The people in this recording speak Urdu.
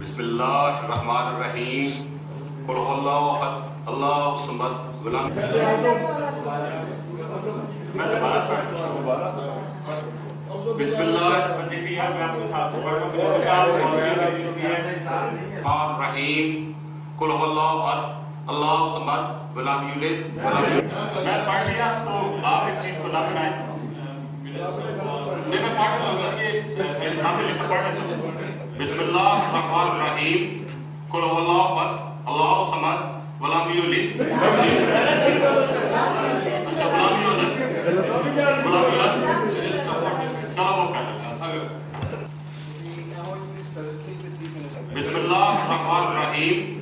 بسم اللہ الرحمن الرحیم قل هو اللہ احد اللہ الصمد لم میں دوبارہ بسم اللہ دیکھیے میں آپ کے ساتھ الرحمن الرحیم قل هو اللہ احد اللہ الصمد لم یلد میں پڑھ لیا تو آپ اس چیز کو نہ بنائیں. میں پڑھ رہا ہوں کہ میرے سامنے لکھ پڑھ رہے تھے. بسم اللہ الرحمن الرحیم قل هو اللہ احد اللہ الصمد ولم یلد. اچھا ولم یولد چلو وہ کہہ لیں. بسم اللہ الرحمن الرحیم